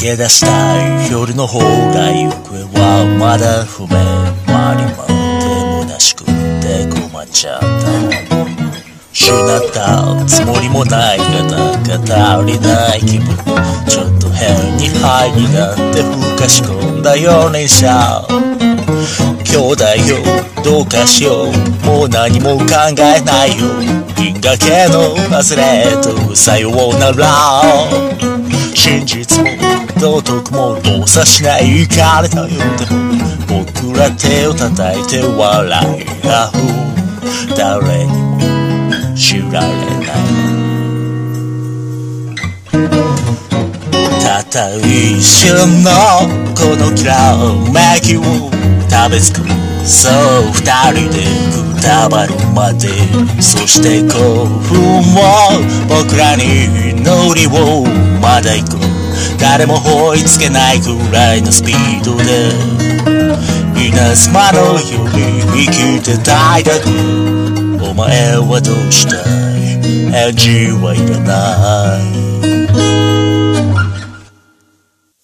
け出したい夜の方が行方はまだ不明。周りまで虚しくて困っちゃった。失ったつもりもないがなんか足りない気分。ちょっと変にハイになってふかし込んだようにさ。兄弟よどうかしよう、もう何も考えないよ。銀河系の忘れとさようなら。真実も道徳も動作しないかれたよ。でも僕ら手を叩いて笑い合う。誰にも知られないたった一瞬のこのきらめきを食べ尽くそう二人でくたばるまで。そして興奮も僕らに祈りをまだ行く。誰も追いつけないくらいのスピードで稲妻のように生きてたいだけ。お前はどうしたい？返事はいらない。